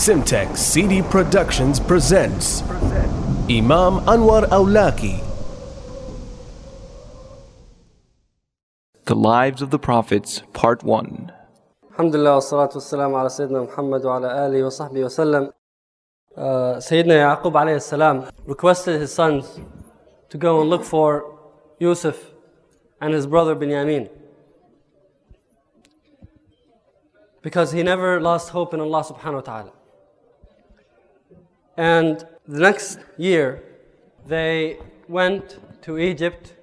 Simtex CD Productions presents Imam Anwar Awlaki. The Lives of the Prophets, Part 1. Alhamdulillah, wassalatu wassalamu ala Sayyidina Muhammad wa ala alihi wa sahbihi wa sallam. Sayyidina Yaqub alayhi salam requested his sons to go and look for Yusuf and his brother Binyamin, because he never lost hope in Allah subhanahu wa ta'ala. And the next year, they went to Egypt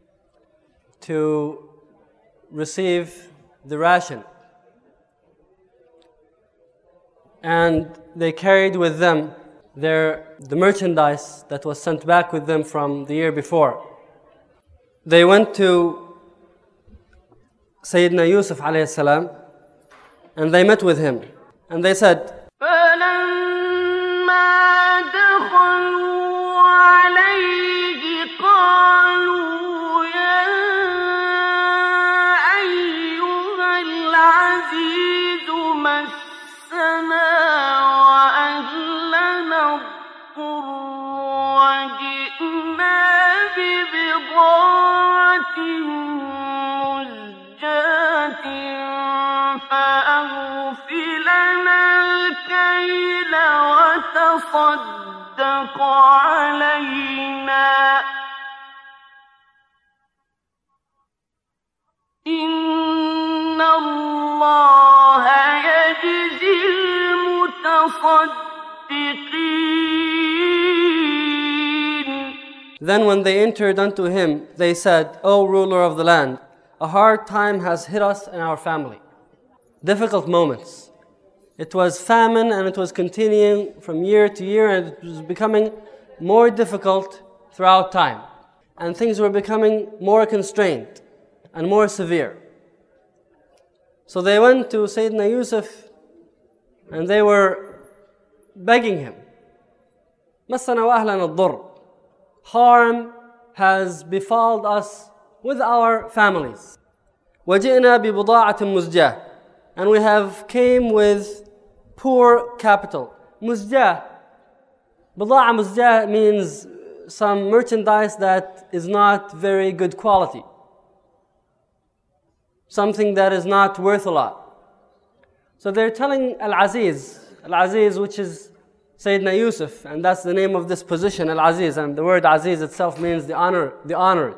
to receive the ration. And they carried with them the merchandise that was sent back with them from the year before. They went to Sayyidina Yusuf alayhi salam, and they met with him. And they said, وتصدق علينا إن الله يجزي المتصدقين. Then when they entered unto him, they said, O ruler of the land, a hard time has hit us and our family. Difficult moments. It was famine, and it was continuing from year to year, and it was becoming more difficult throughout time. And things were becoming more constrained and more severe. So they went to Sayyidina Yusuf, and they were begging him, مَسَّنَا وَأَهْلَنَا الضُّرِّ. Harm has befallen us with our families. وَجِئْنَا بِبُضَاعَةٍ مُزْجَاةٍ. And we have came with poor capital. Muzjah. Bida'a muzjah means some merchandise that is not very good quality. Something that is not worth a lot. So they're telling Al-Aziz, which is Sayyidina Yusuf, and that's the name of this position, Al-Aziz, and the word Aziz itself means the honored.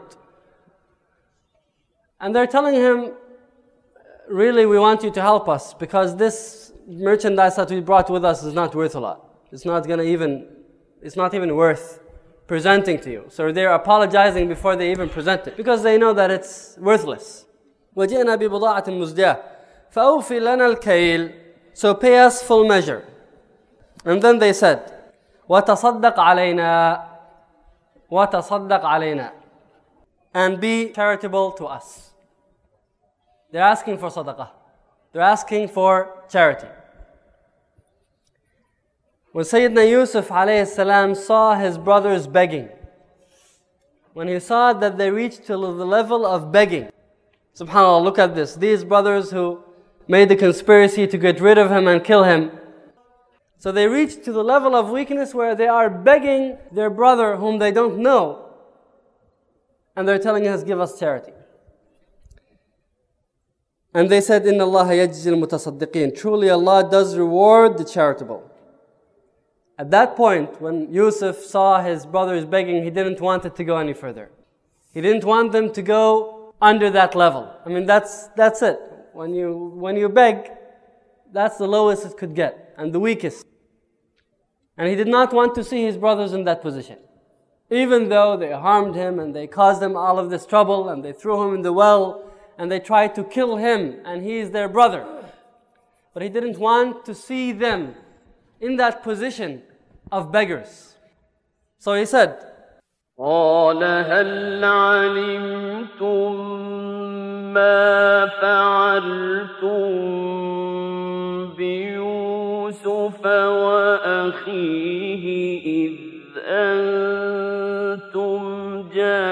And they're telling him, really, we want you to help us, because this merchandise that we brought with us is not worth a lot. It's not even worth presenting to you. So they're apologizing before they even present it, because they know that it's worthless. وَجِئْنَا بِبُضَاعَةٍ مُزْجَاةٍ فَأَوْفِ لَنَا الْكَيْلِ. So pay us full measure. And then they said, وَتَصَدَّقْ عَلَيْنَا. And be charitable to us. They're asking for sadaqah. They're asking for charity. When Sayyidina Yusuf alayhi salam saw his brothers begging, when he saw that they reached to the level of begging, subhanAllah, look at this. These brothers who made the conspiracy to get rid of him and kill him, so they reached to the level of weakness where they are begging their brother whom they don't know, and they're telling us, give us charity. And they said, إِنَّ اللَّهَ يَجْزِي الْمُتَصَدِّقِينَ. Truly Allah does reward the charitable. At that point, when Yusuf saw his brothers begging, he didn't want it to go any further. He didn't want them to go under that level. I mean, that's it. When you beg, that's the lowest it could get, and the weakest. And he did not want to see his brothers in that position. Even though they harmed him, and they caused him all of this trouble, and they threw him in the well, and they tried to kill him, and he is their brother. But he didn't want to see them in that position of beggars. So he said, قال هل علمتم ما فعلتم بيوسف وأخيه إذ أنتم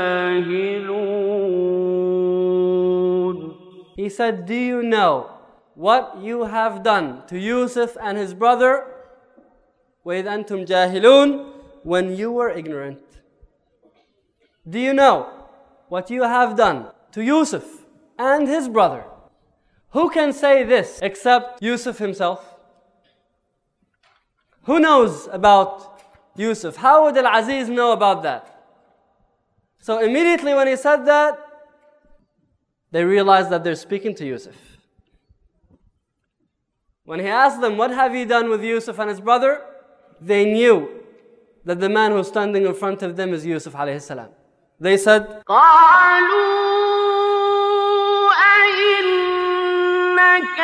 جاهلون. He said, do you know what you have done to Yusuf and his brother وَإِذْ أَنْتُمْ جَاهِلُونَ, when you were ignorant. Do you know what you have done to Yusuf and his brother? Who can say this except Yusuf himself? Who knows about Yusuf? How would Al-Aziz know about that? So immediately when he said that, they realized that they're speaking to Yusuf. When he asked them, what have you done with Yusuf and his brother? They knew that the man who's standing in front of them is Yusuf alayhi salam. They said, قالوا أئنك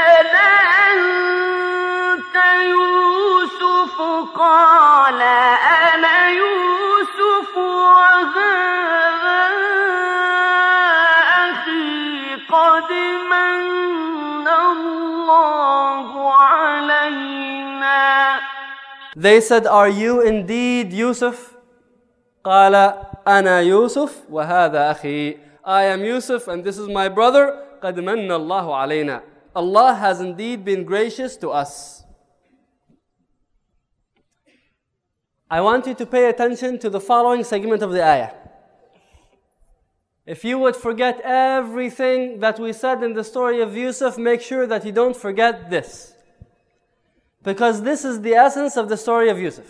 لأنت يوسف قال أنا يوسف وهذا أخي قد من الله علينا. They said, are you indeed Yusuf? قال أنا يوسف وهذا أخي. I am Yusuf and this is my brother. قد من الله علينا. Allah has indeed been gracious to us. I want you to pay attention to the following segment of the ayah. If you would forget everything that we said in the story of Yusuf, make sure that you don't forget this. Because this is the essence of the story of Yusuf.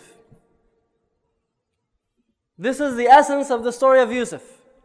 This is the essence of the story of Yusuf.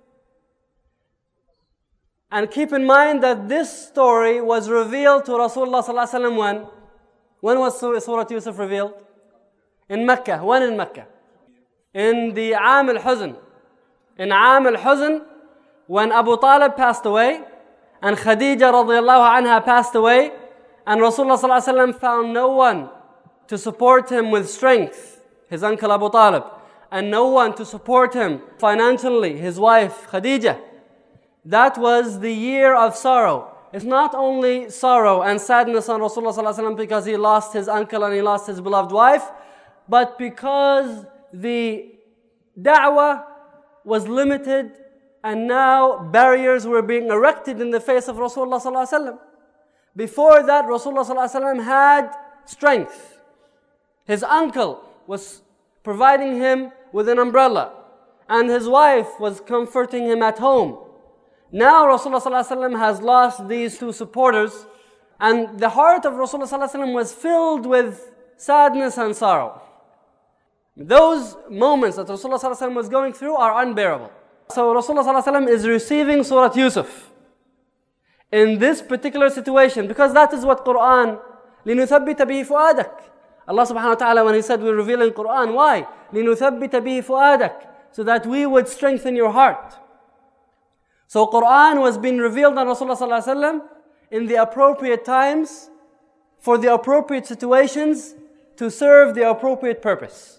And keep in mind that this story was revealed to Rasulullah sallallahu alaihi wasallam when? When was Surah Yusuf revealed? In Mecca. When in Mecca? In the Aam al-Huzn. In Aam al-Huzn, when Abu Talib passed away, and Khadija radiallahu anha passed away, and Rasulullah sallallahu alaihi wasallam found no one to support him with strength, his uncle Abu Talib, and no one to support him financially, his wife Khadija. That was the year of sorrow. It's not only sorrow and sadness on Rasulullah sallallahu alaihi wasallam because he lost his uncle and he lost his beloved wife, but because the da'wah was limited and now barriers were being erected in the face of Rasulullah sallallahu alaihi wasallam. Before that, Rasulullah sallallahu alaihi wasallam had strength. His uncle was providing him with an umbrella, and his wife was comforting him at home. Now Rasulullah sallallahu alaihi wasallam has lost these two supporters, and the heart of Rasulullah sallallahu alaihi wasallam was filled with sadness and sorrow. Those moments that Rasulullah sallallahu alaihi wasallam was going through are unbearable. So Rasulullah sallallahu alaihi wasallam is receiving Surah Yusuf in this particular situation, because that is what Quran, لِنُثَبِّتَ بِهِ فُؤَادَكَ. Allah subhanahu wa ta'ala, when He said we're revealing Quran, why? لِنُثَبِّتَ بِهِ فُؤَادَكَ, so that we would strengthen your heart. So Quran was being revealed on Rasulullah sallallahu alaihi wasallam in the appropriate times, for the appropriate situations, to serve the appropriate purpose.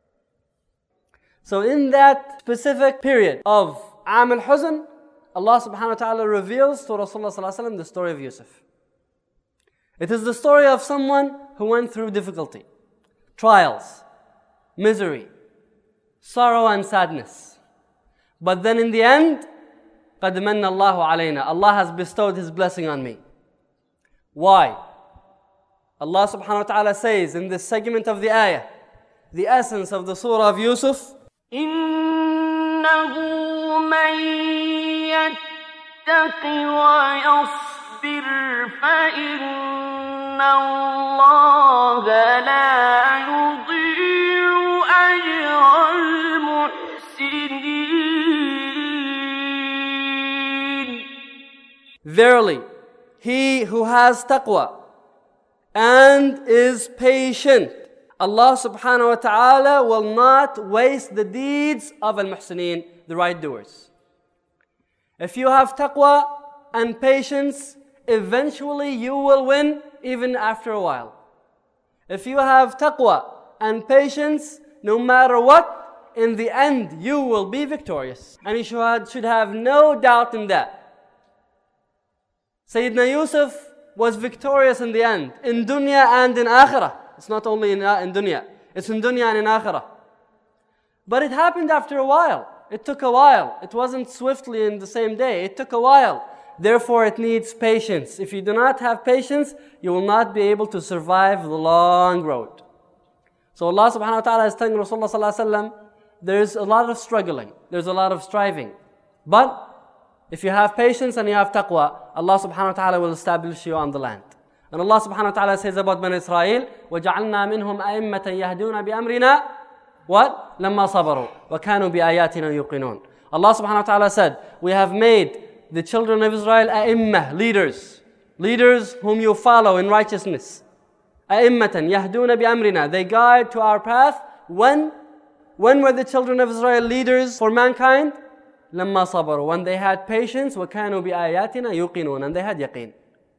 So in that specific period of Aam al-Huzn, Allah subhanahu wa ta'ala reveals to Rasulullah sallallahu alaihi wasallam the story of Yusuf. It is the story of someone who went through difficulty, trials, misery, sorrow and sadness. But then in the end, قَدْ مَنَّ اللَّهُ عَلَيْنَا, Allah has bestowed His blessing on me. Why? Allah subhanahu wa ta'ala says in this segment of the ayah, the essence of the surah of Yusuf, إِنَّهُ مَن يَتَّقِ وَيَصْبِرْ فَإِنَّ اللَّهَ لَا يُضِيعُ أَجْرَ الْمُحْسِنِينَ. Verily, he who has taqwa and is patient, Allah subhanahu wa ta'ala will not waste the deeds of al-muhsineen, the right doers. If you have taqwa and patience, eventually you will win even after a while. If you have taqwa and patience, no matter what, in the end you will be victorious. And you should have no doubt in that. Sayyidina Yusuf was victorious in the end, in dunya and in akhirah. It's not only in dunya, it's in dunya and in akhirah. But it happened after a while. It took a while. It wasn't swiftly in the same day. It took a while. Therefore, it needs patience. If you do not have patience, you will not be able to survive the long road. So Allah subhanahu wa ta'ala is telling Rasulullah sallallahu alayhi wa sallam, there's a lot of struggling, there's a lot of striving. But if you have patience and you have taqwa, Allah subhanahu wa ta'ala will establish you on the land. And Allah subhanahu wa ta'ala says about Bani Israel, وَجَعَلْنَا مِنْهُمْ أَئِمَّةً يَهْدُونَ بِأَمْرِنَا what? لَمَّا صَبَرُوا وَكَانُوا بِآيَاتِنَا يُوقِنُونَ. Allah subhanahu wa ta'ala said, we have made the children of Israel a'immah, leaders whom you follow in righteousness. أَئِمَّةً يَهْدُونَ بِأَمْرِنَا. They guide to our path. When were the children of Israel leaders for mankind? لَمَّا صَبَرُوا. When they had patience. وَكَانُوا بِآيَاتِنَا يُوقِنُونَ. And they had yaqeen.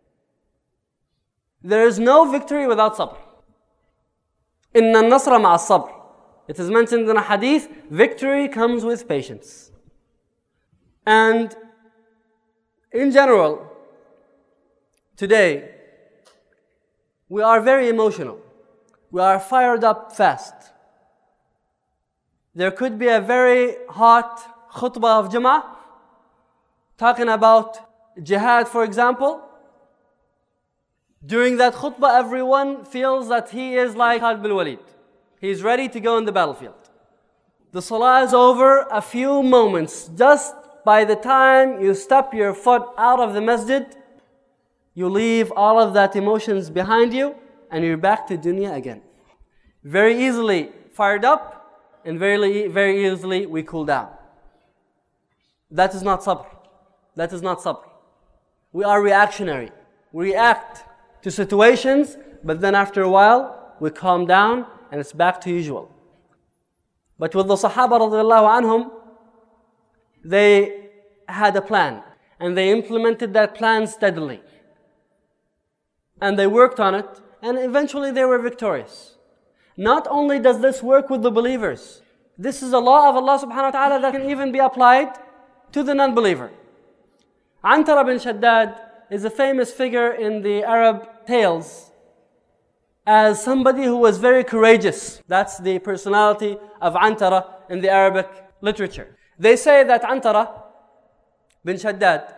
There is no victory without sabr. إِنَّ النَّصْرَ مَعَ الصَّبْرِ. It is mentioned in a hadith, victory comes with patience. And in general, today, we are very emotional. We are fired up fast. There could be a very hot khutbah of Jum'ah, talking about jihad, for example. During that khutbah, everyone feels that he is like Khalid bin Walid. He is ready to go in the battlefield. The salah is over a few moments. Just by the time you step your foot out of the masjid, you leave all of that emotions behind you and you're back to dunya again. Very easily fired up and very easily we cool down. That is not sabr. That is not sabr. We are reactionary. We react to situations, but then after a while we calm down and it's back to usual. But with the Sahaba radiallahu anhum, they had a plan and they implemented that plan steadily. And they worked on it and eventually they were victorious. Not only does this work with the believers, this is a law of Allah subhanahu wa ta'ala that can even be applied to the non-believer. Antara bin Shaddad is a famous figure in the Arab tales as somebody who was very courageous. That's the personality of Antara in the Arabic literature. They say that Antara bin Shaddad,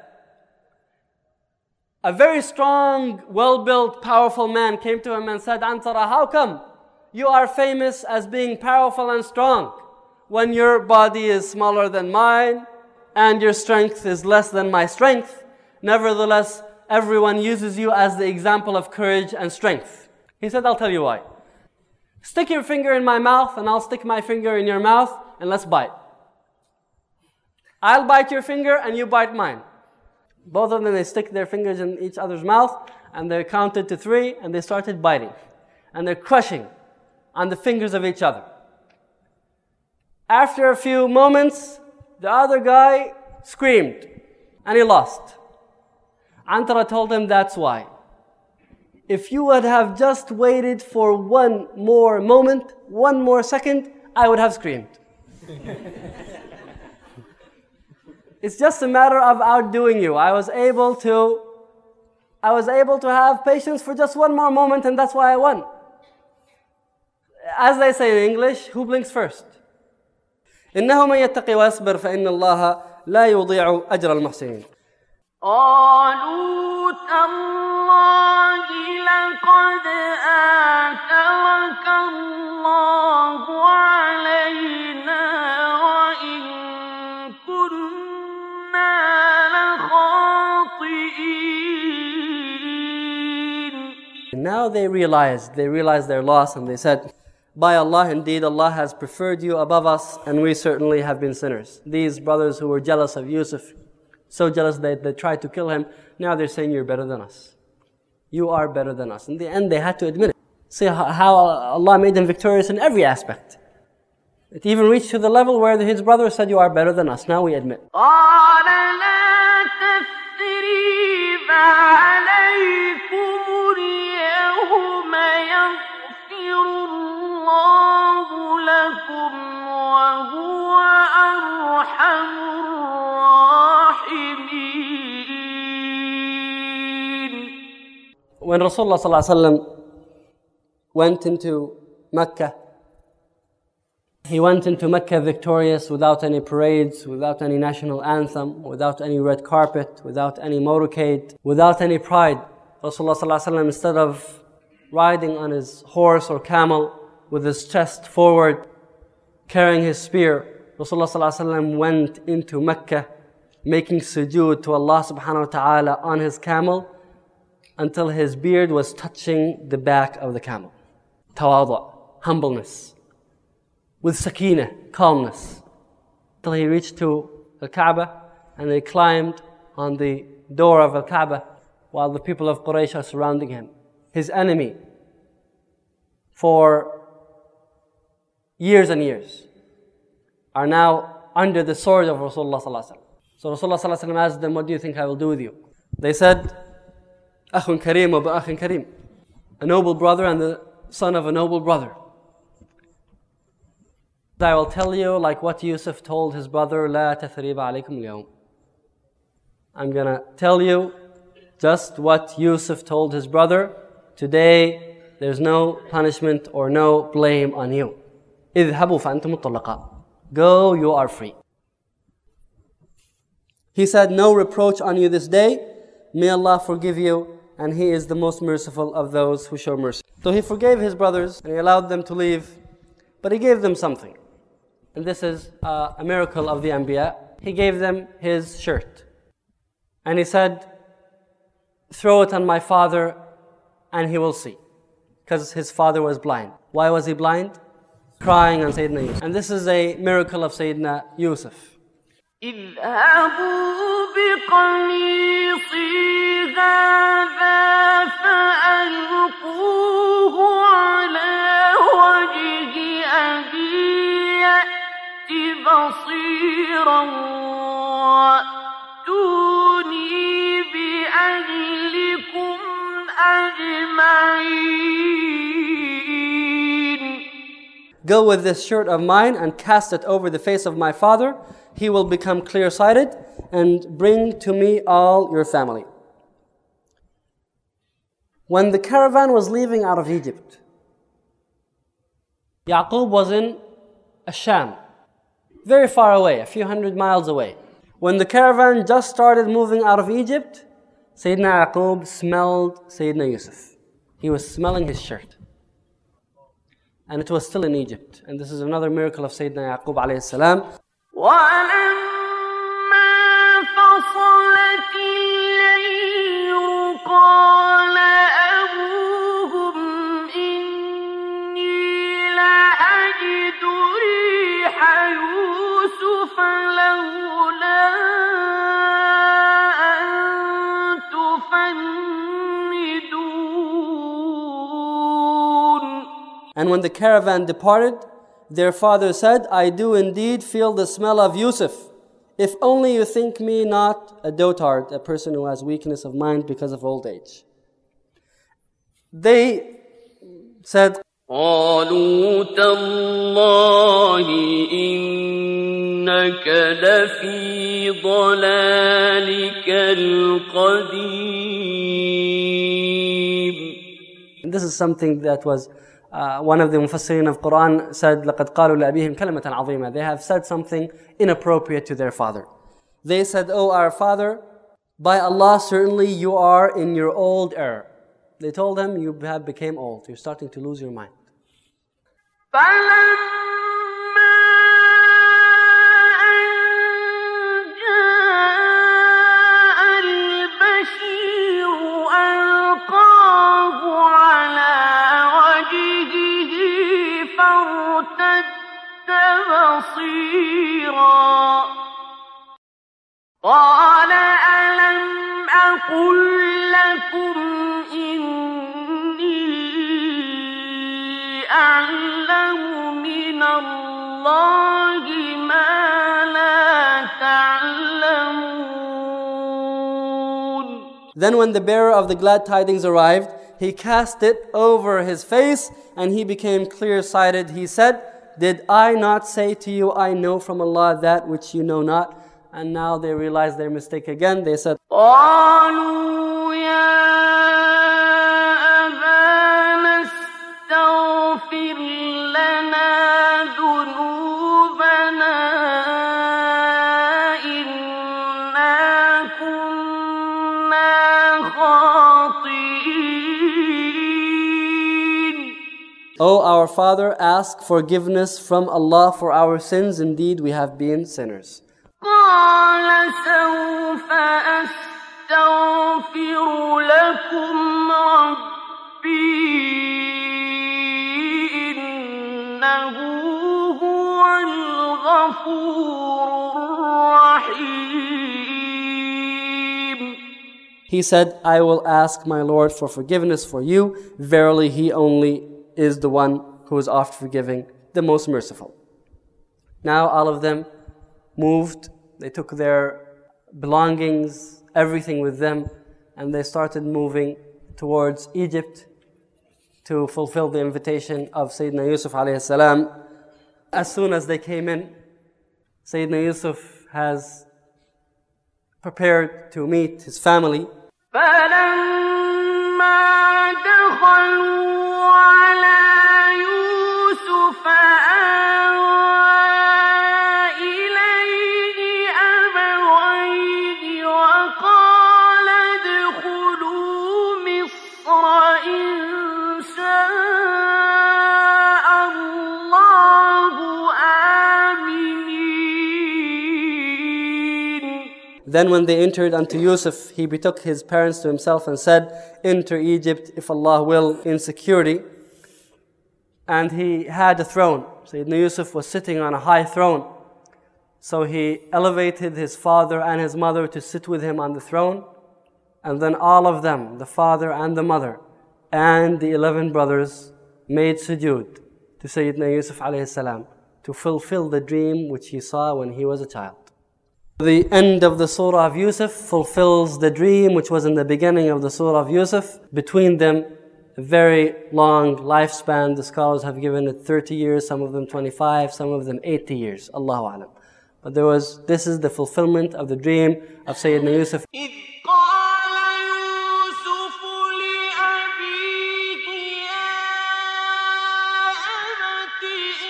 a very strong, well-built, powerful man came to him and said, Antara, how come you are famous as being powerful and strong when your body is smaller than mine and your strength is less than my strength? Nevertheless, everyone uses you as the example of courage and strength. He said, I'll tell you why. Stick your finger in my mouth and I'll stick my finger in your mouth and let's bite. I'll bite your finger and you bite mine. Both of them, they stick their fingers in each other's mouth and they counted to 3 and they started biting. And they're crushing on the fingers of each other. After a few moments, the other guy screamed and he lost. Antara told him, that's why. If you would have just waited for one more moment, one more second, I would have screamed. It's just a matter of outdoing you. I was able to have patience for just one more moment and that's why I won. As they say in English, who blinks first? إنه من يتقي ويصبر فإن الله لا يضيع أجر المحسنين. قالوا تالله لقد آثرك الله علينا وإن كنا لخاطئين. Now they realized their loss and they said, by Allah, indeed Allah has preferred you above us and we certainly have been sinners. These brothers who were jealous of Yusuf, so jealous that they tried to kill him, now they're saying you're better than us. You are better than us. In the end, they had to admit it. See how Allah made them victorious in every aspect. It even reached to the level where his brother said, you are better than us. Now we admit. قال لا تثريب عليكم اليوم يغفر الله لكم وهو أرحم الراحمين. When Rasulullah ﷺ went into Mecca, he went into Mecca victorious without any parades, without any national anthem, without any red carpet, without any motorcade, without any pride. Rasulullah ﷺ, instead of riding on his horse or camel with his chest forward, carrying his spear. Rasulullah ﷺ went into Mecca, making sujood to Allah subhanahu wa ta'ala on his camel until his beard was touching the back of the camel. Tawadu', humbleness, with sakina, calmness, till he reached to Al-Kaaba, and they climbed on the door of Al-Kaaba while the people of Quraysh are surrounding him. His enemy for years and years are now under the sword of Rasulullah ﷺ. So Rasulullah ﷺ asked them, what do you think I will do with you? They said, Akhun Kareem wa Akhin Kareem, a noble brother and the son of a noble brother. I will tell you like what Yusuf told his brother, La tathriba alaykum al-yawm. I'm going to tell you just what Yusuf told his brother. Today, there's no punishment or no blame on you. اذهبوا فأنتم الطلقاء. Go, you are free. He said, no reproach on you this day. May Allah forgive you, and He is the most merciful of those who show mercy. So he forgave his brothers, and he allowed them to leave, but he gave them something. And this is a miracle of the Anbiya. He gave them his shirt. And he said, throw it on my father, and he will see. Because his father was blind. Why was he blind? Crying on Sayyidina Yusuf. And this is a miracle of Sayyidina Yusuf. اذهبوا بقميصي هذا فألقوه على وجه أبي يأت بصيرا وأتوني بأهلكم أجمعين. Go with this shirt of mine and cast it over the face of my father. He will become clear-sighted, and bring to me all your family. When the caravan was leaving out of Egypt, Yaqub was in Asham, very far away, a few hundred miles away. When the caravan just started moving out of Egypt, Sayyidina Yaqub smelled Sayyidina Yusuf. He was smelling his shirt. And it was still in Egypt. And this is another miracle of Sayyidina Yaqub alayhi salam. ولما فصلت العير قال أبوهم إني لأجد ريح يوسف لولا أن تفندون. And when the caravan departed, their father said, I do indeed feel the smell of Yusuf. If only you think me not a dotard, a person who has weakness of mind because of old age. They said, قالوا تالله إنك لفي ضلالك القديم. and this is something that was one of the Mufassirin of Quran said, لَقَدْ قَالُوا لَأَبِيهِمْ كَلِمَةً عَظِيمًا. They have said something inappropriate to their father. They said, oh, our father, by Allah, certainly you are in your old error. They told him, you have become old. You're starting to lose your mind. فلما أن جاء البشير ألقاه على وجهه فارتد بصيرا قال ألم أقل لكم إني أعلم من الله ما لا تعلمون. Then when the bearer of the glad tidings arrived, he cast it over his face and he became clear-sighted. He said, did I not say to you, I know from Allah that which you know not? And now they realized their mistake again. They said, قالوا يا أبانا استغفر لنا ذنوبنا إنا كنا خاطئين. O our father, ask forgiveness from Allah for our sins. Indeed, we have been sinners. قال سوف أستغفر لكم ربي إنه هو الغفور الرحيم. He said, I will ask my Lord for forgiveness for you. Verily, He only is the one who is oft forgiving, the most merciful. Now all of them moved. They took their belongings, everything with them, and they started moving towards Egypt to fulfill the invitation of Sayyidina Yusuf alayhi salam. As soon as they came in, Sayyidina Yusuf has prepared to meet his family. فلما دخلوا على يوسف آوى إليه أبويه وقال ادخلوا مصر إن شاء الله آمنين. Then when they entered unto Yusuf, he betook his parents to himself and said, enter Egypt, if Allah will, in security. And he had a throne. Sayyidina Yusuf was sitting on a high throne. So he elevated his father and his mother to sit with him on the throne. And then all of them, the father and the mother, and the 11 brothers, made sujood to Sayyidina Yusuf alayhi salam to fulfill the dream which he saw when he was a child. The end of the surah of Yusuf fulfills the dream which was in the beginning of the surah of Yusuf. Between them, a very long lifespan. The scholars have given it 30 years, some of them 25, some of them 80 years. Allahu Alam. But this is the fulfillment of the dream of Sayyidina Yusuf. إذ قال يوسف لأبيه يا أبت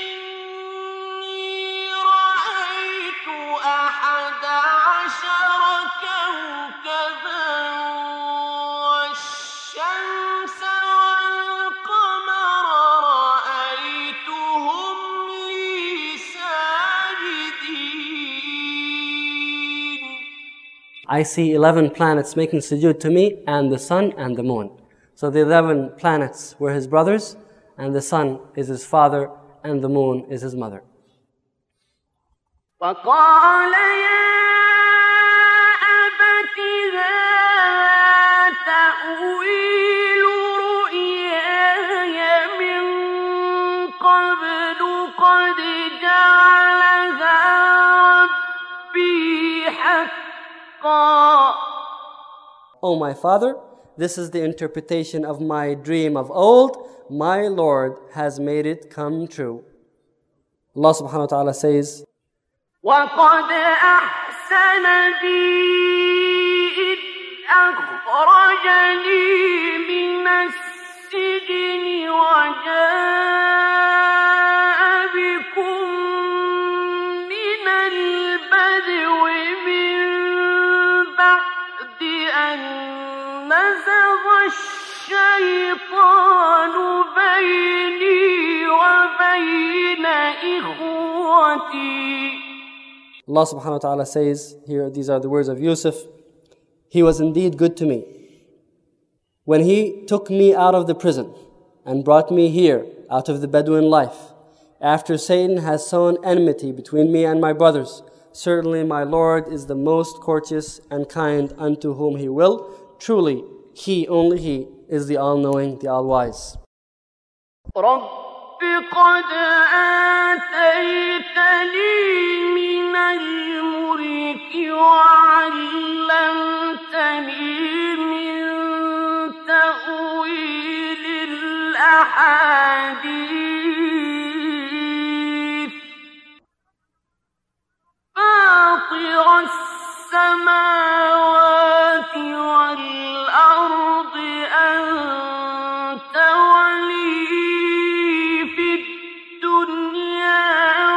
إني رأيت 11 كوكبا والشمس والقمر رأيتهم لي ساجدين. I see 11 planets making sujood to me, and the sun and the moon. So the 11 planets were his brothers, and the sun is his father, and the moon is his mother. وقال يا أبت هذا تأويل رؤياي من قبل قد جعلها ربي حقا. O my father, this is the interpretation of my dream of old. My Lord has made it come true. Allah subhanahu wa ta'ala says, وقد أحسن بي إذ أخرجني من السجن وجاء بكم من البدو من بعد أن نزغ الشيطان بيني وبين إخوتي. Allah subhanahu wa ta'ala says here, these are the words of Yusuf, he was indeed good to me. When he took me out of the prison and brought me here out of the Bedouin life, after Satan has sown enmity between me and my brothers, certainly my Lord is the most courteous and kind unto whom He will. Truly, He, only He, is the all-knowing, the all-wise. رب قد آتيتني من الملك وعلمتني من تأويل الأحاديث فاطر السماوات والأرض أنت ولي في الدنيا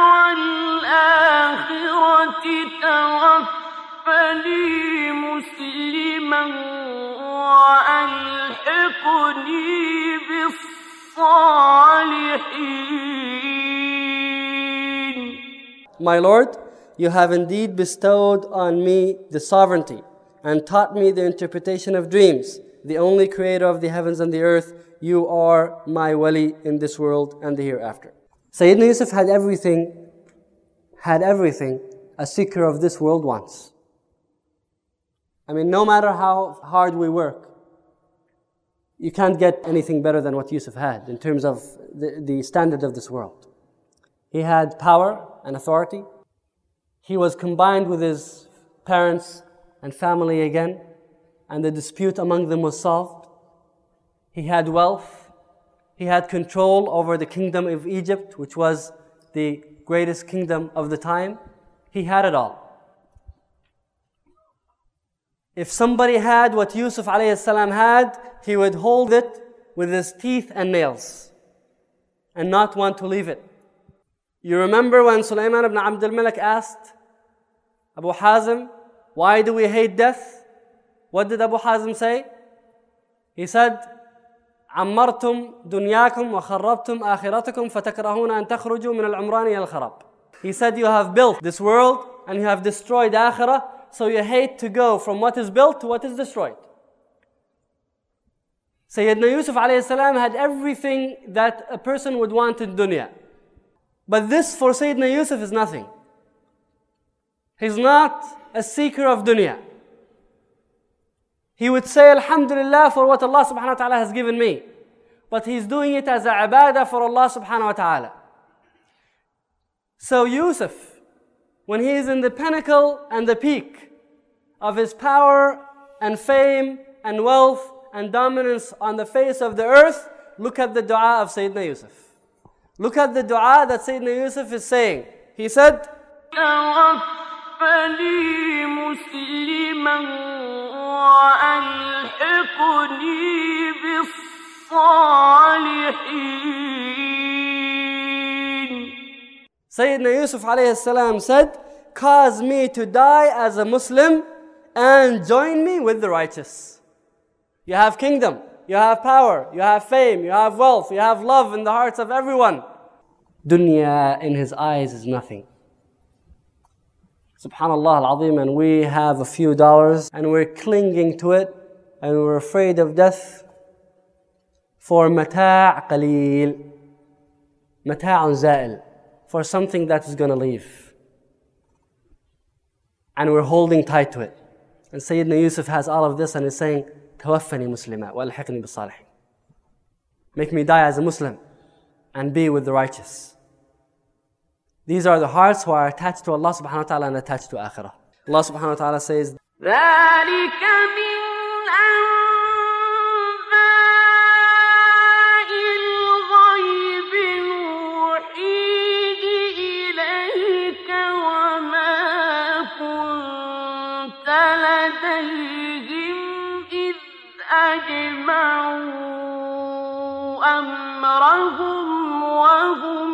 والآخرة توفني مسلما وألحقني بالصالحين. My Lord, you have indeed bestowed on me the sovereignty and taught me the interpretation of dreams, the only creator of the heavens and the earth. You are my wali in this world and the hereafter. Sayyidina Yusuf had everything a seeker of this world wants. I mean, no matter how hard we work, you can't get anything better than what Yusuf had in terms of the standard of this world. He had power and authority. He was combined with his parents and family again, and the dispute among them was solved. He had wealth. He had control over the kingdom of Egypt, which was the greatest kingdom of the time. He had it all. If somebody had what Yusuf ﷺ had, he would hold it with his teeth and nails and not want to leave it. You remember when Sulaiman ibn Abd al-Malik asked Abu Hazim, why do we hate death? What did Abu Hazim say? He said, عَمَّرْتُمْ دُنْيَاكُمْ وَخَرَّبْتُمْ آخِرَتَكُمْ فَتَكْرَهُونَ أَن تَخْرُجُوا مِنَ الْعُمْرَانِ إِلَى الْخَرَابِ. He said, you have built this world and you have destroyed akhirah, so you hate to go from what is built to what is destroyed. Sayyidina Yusuf ﷺ had everything that a person would want in dunya. But this for Sayyidina Yusuf is nothing. He's not a seeker of dunya. He would say, Alhamdulillah for what Allah subhanahu wa ta'ala has given me. But he's doing it as a ibadah for Allah subhanahu wa ta'ala. So Yusuf, when he is in the pinnacle and the peak of his power and fame and wealth and dominance on the face of the earth, look at the dua of Sayyidina Yusuf. Look at the dua that Sayyidina Yusuf is saying. He said, توفني مسلما وألحقني بالصالحين. Sayyidina Yusuf alayhi salam said, cause me to die as a Muslim and join me with the righteous. You have kingdom, you have power, you have fame, you have wealth, you have love in the hearts of everyone. Dunya in his eyes is nothing. Subhanallah al-Azim, and we have a few dollars and we're clinging to it and we're afraid of death for mata' qaleel, mata'un za'il, for something that is going to leave. And we're holding tight to it. And Sayyidina Yusuf has all of this and is saying, توفني مسلما والحقني بالصالحين. Make me die as a Muslim and be with the righteous. These are the hearts who are attached to Allah subhanahu wa ta'ala and attached to akhirah. Allah subhanahu wa ta'ala says, ذلك من أنباء الغيب نوحيه إليك وما كنت لديهم إذ أجمعوا أمرهم وهم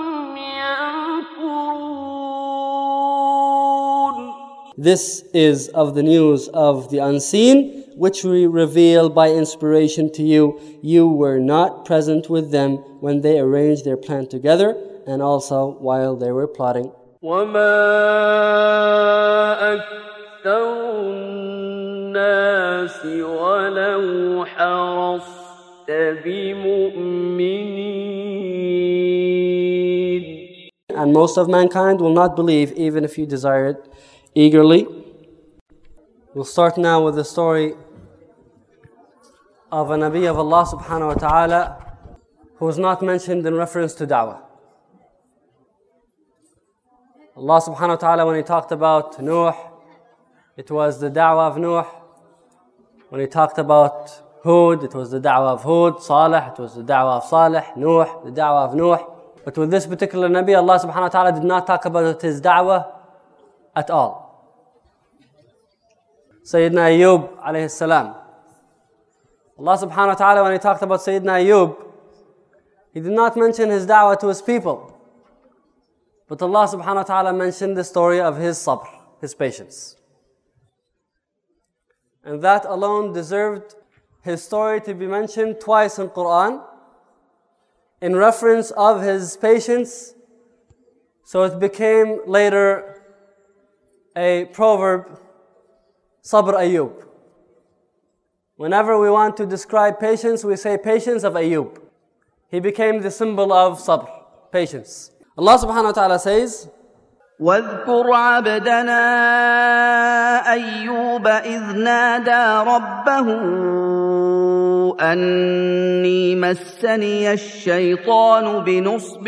this is of the news of the unseen, which we reveal by inspiration to you. You were not present with them when they arranged their plan together, and also while they were plotting. وَمَا أَكْثَرُ النَّاسِ وَلَوْ حَرَصْتَ بِمُؤْمِنِينَ. And most of mankind will not believe even if you desire it eagerly. We'll start now with the story of a Nabi of Allah subhanahu wa ta'ala who is not mentioned in reference to da'wah. Allah subhanahu wa ta'ala, when He talked about Nuh, it was the da'wah of Nuh. When He talked about Hud, it was the da'wah of Hud. Salih, it was the da'wah of Salih. Nuh, the da'wah of Nuh. But with this particular Nabi, Allah subhanahu wa ta'ala did not talk about his da'wah at all. Sayyidina Ayyub alayhi salam. Allah subhanahu wa ta'ala, when He talked about Sayyidina Ayyub, He did not mention his da'wah to his people. But Allah subhanahu wa ta'ala mentioned the story of his sabr, his patience. And that alone deserved his story to be mentioned twice in Quran. in reference of his patience. So it became later a proverb, Sabr Ayyub. Whenever we want to describe patience, we say patience of Ayyub. He became the symbol of sabr, patience. Allah subhanahu wa ta'ala says, واذكر عبدنا أيوب إذ نادى ربه أني مسني الشيطان بنصب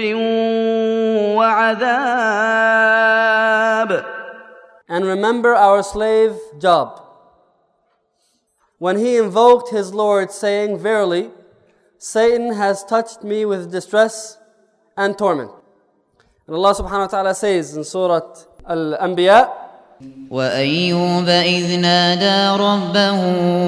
وعذاب. And remember our slave Job, when he invoked his Lord, saying, verily, Satan has touched me with distress and torment. And Allah subhanahu wa ta'ala says in Surah Al-Anbiya, وأيوب إذ نادى ربه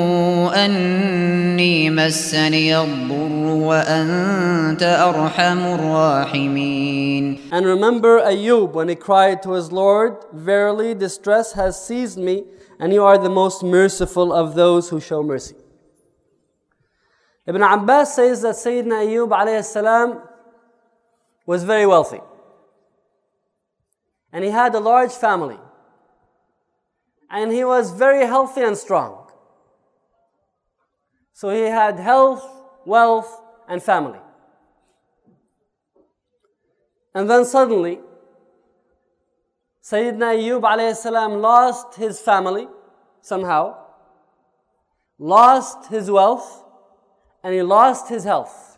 أني مسني الضر وأنت أرحم الراحمين. And remember Ayyub when he cried to his Lord, verily distress has seized me, and you are the most merciful of those who show mercy. Ibn Abbas says that Sayyidina Ayyub alayhi salam was very wealthy. And he had a large family. And he was very healthy and strong. So he had health, wealth, and family. And then suddenly, Sayyidina Ayyub alayhi salam lost his family somehow, lost his wealth, and he lost his health.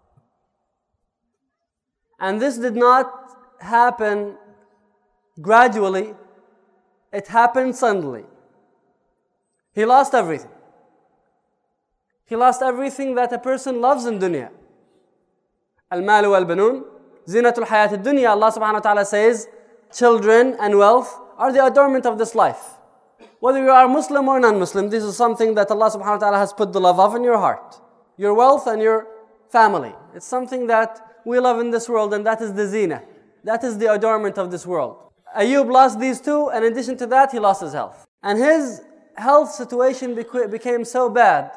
And this did not happen gradually, it happened suddenly. He lost everything. He lost everything that a person loves in dunya. Al-malu wal-banun, zinatul hayat ad-dunya. Allah subhanahu wa ta'ala says, children and wealth are the adornment of this life. Whether you are Muslim or non-Muslim, this is something that Allah subhanahu wa ta'ala has put the love of in your heart. Your wealth and your family. It's something that we love in this world, and that is the zina. That is the adornment of this world. Ayyub lost these two, and in addition to that, he lost his health. And his health situation became so bad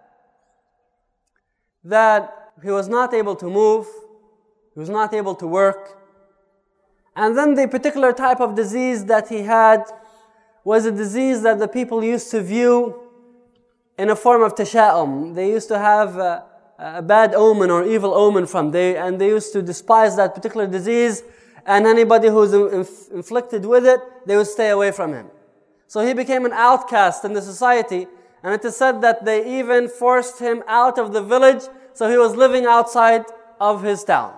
that he was not able to move, he was not able to work. And then the particular type of disease that he had was a disease that the people used to view in a form of tasha'um. They used to have a bad omen or evil omen from and they used to despise that particular disease, and anybody who's inflicted with it, they would stay away from him. So he became an outcast in the society, and it is said that they even forced him out of the village, so he was living outside of his town.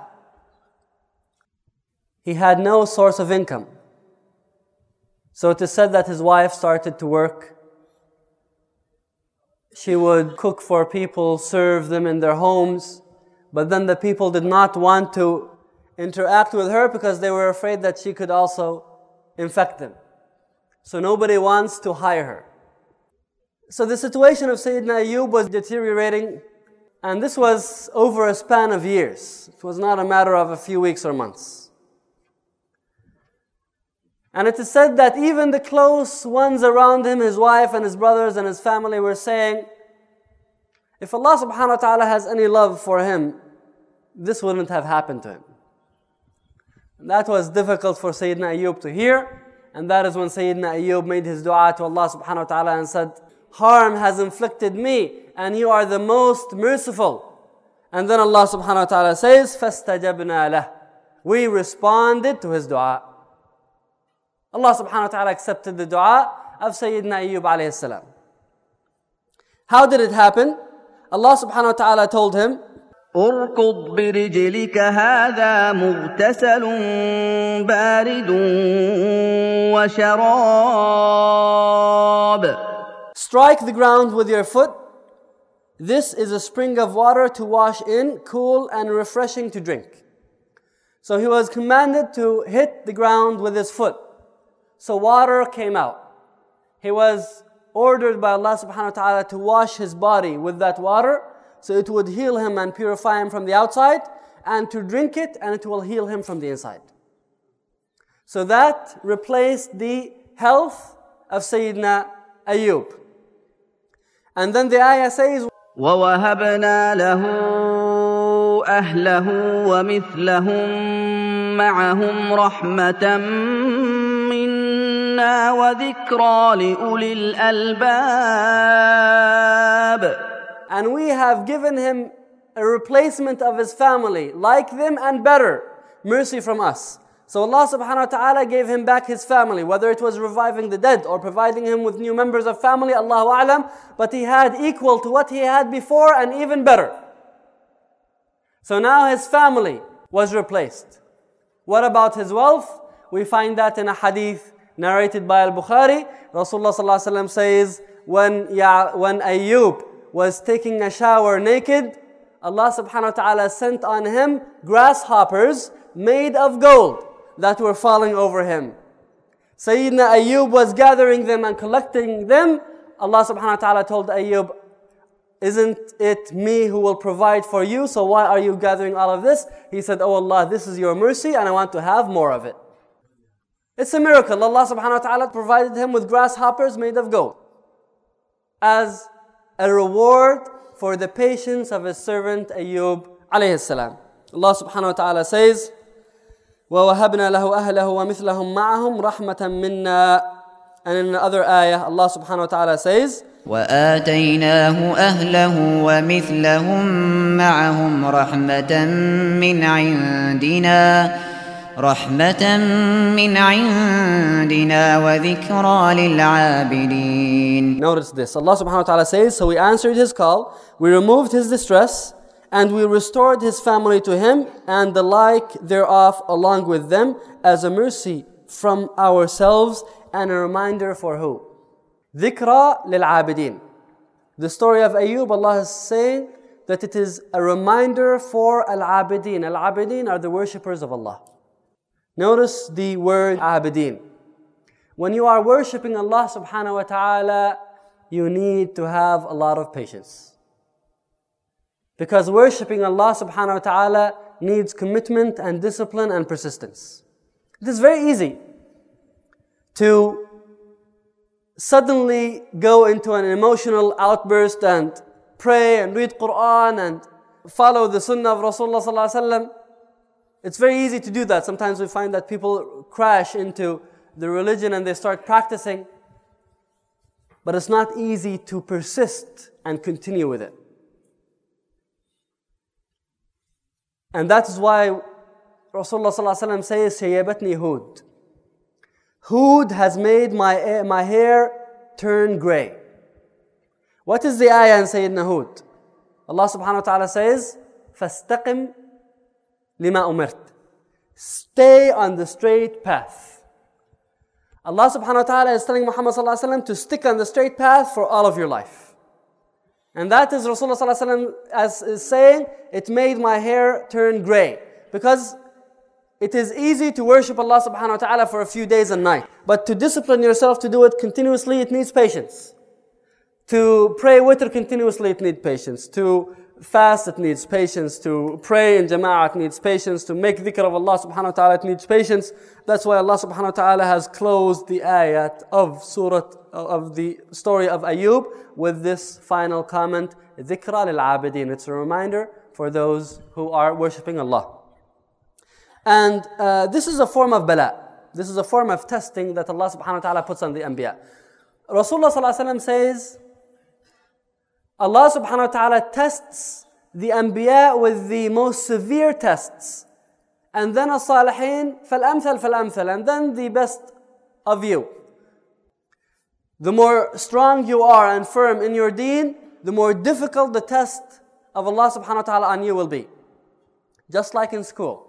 He had no source of income. So it is said that his wife started to work. She would cook for people, serve them in their homes, but then the people did not want to interact with her because they were afraid that she could also infect them. So nobody wants to hire her. So the situation of Sayyidina Ayyub was deteriorating, and this was over a span of years. It was not a matter of a few weeks or months. And it is said that even the close ones around him, his wife and his brothers and his family, were saying, if Allah subhanahu wa ta'ala has any love for him, this wouldn't have happened to him. And that was difficult for Sayyidina Ayyub to hear, and that is when Sayyidina Ayyub made his dua to Allah subhanahu wa ta'ala and said, harm has inflicted me, and you are the most merciful. And then Allah subhanahu wa ta'ala says, فَاسْتَجَبْنَا لَهُ. We responded to his dua. Allah subhanahu wa ta'ala accepted the dua of Sayyidina Ayyub alayhi salam. How did it happen? Allah subhanahu wa ta'ala told him, اركض برجلك هذا مغتسل بارد وشراب. strike the ground with your foot. This is a spring of water to wash in, cool and refreshing to drink. So he was commanded to hit the ground with his foot. So water came out. He was ordered by Allah subhanahu wa ta'ala to wash his body with that water, so it would heal him and purify him from the outside, and to drink it, and it will heal him from the inside. So that replaced the health of Sayyidina Ayyub. And then the ayah says, وَوَهَبْنَا لَهُ أهله ومثلهم معهم رحمة منا وذكرى لأولي الألباب. And we have given him a replacement of his family, like them and better, mercy from us. So Allah subhanahu wa ta'ala gave him back his family, whether it was reviving the dead or providing him with new members of family, Allahu a'lam, but he had equal to what he had before and even better. So now his family was replaced. What about his wealth? We find that in a hadith narrated by Al-Bukhari. Rasulullah sallallahu alaihi wasallam says, when Ayyub was taking a shower naked, Allah subhanahu wa ta'ala sent on him grasshoppers made of gold that were falling over him. Sayyidina Ayyub was gathering them and collecting them. Allah subhanahu wa ta'ala told Ayyub, isn't it me who will provide for you? So why are you gathering all of this? He said, oh Allah, this is your mercy and I want to have more of it. It's a miracle. Allah subhanahu wa ta'ala provided him with grasshoppers made of gold as a reward for the patience of his servant Ayyub alayhi salam. Allah subhanahu wa ta'ala says, وَوَهَبْنَا لَهُ أَهْلَهُ وَمِثْلَهُم مَّعَهُمْ رَحْمَةً مِنَّا. And in another ayah, Allah subhanahu wa ta'ala says, وآتيناه أهله ومثلهم معهم رحمة من عندنا وذكرى للعابدين. Notice this. Allah subhanahu wa ta'ala says, so we answered his call, we removed his distress, and we restored his family to him, and the like thereof along with them, as a mercy from ourselves, and a reminder for who? Dhikra lil-abidin. The story of Ayyub, Allah is saying that it is a reminder for al-abidin. Al-abidin are the worshippers of Allah. Notice the word abidin. When you are worshipping Allah subhanahu wa ta'ala, you need to have a lot of patience. Because worshipping Allah subhanahu wa ta'ala needs commitment and discipline and persistence. It is very easy to suddenly go into an emotional outburst and pray and read Quran and follow the sunnah of Rasulullah sallallahu alaihi wasallam. It's very easy to do that. Sometimes we find that people crash into the religion and they start practicing. But it's not easy to persist and continue with it. And that is why Rasulullah sallallahu alaihi wasallam says, "Shayyabatni Hud." Hud has made my hair turn grey. What is the ayah in Sayyidina Hud? Allah subhanahu wa ta'ala says, فَاسْتَقِمْ لِمَا أُمِرْتَ. Stay on the straight path. Allah subhanahu wa ta'ala is telling Muhammad sallallahu alaihi wasallam to stick on the straight path for all of your life. And that is Rasulullah sallallahu alaihi wasallam as is saying, it made my hair turn grey. Because it is easy to worship Allah subhanahu wa ta'ala for a few days and nights. But to discipline yourself to do it continuously, it needs patience. To pray witr continuously, it needs patience. To fast, it needs patience. To pray in jama'ah, it needs patience. To make dhikr of Allah subhanahu wa ta'ala, it needs patience. That's why Allah subhanahu wa ta'ala has closed the ayat of the story of Ayyub with this final comment, dhikra lil-abidin. It's a reminder for those who are worshipping Allah. And this is a form of bala. This is a form of testing that Allah subhanahu wa ta'ala puts on the anbiya. Rasulullah sallallahu alaihi wasallam says, Allah subhanahu wa ta'ala tests the anbiya with the most severe tests. And then as-salihin, fal-amthal, and then the best of you. The more strong you are and firm in your deen, the more difficult the test of Allah subhanahu wa ta'ala on you will be. Just like in school.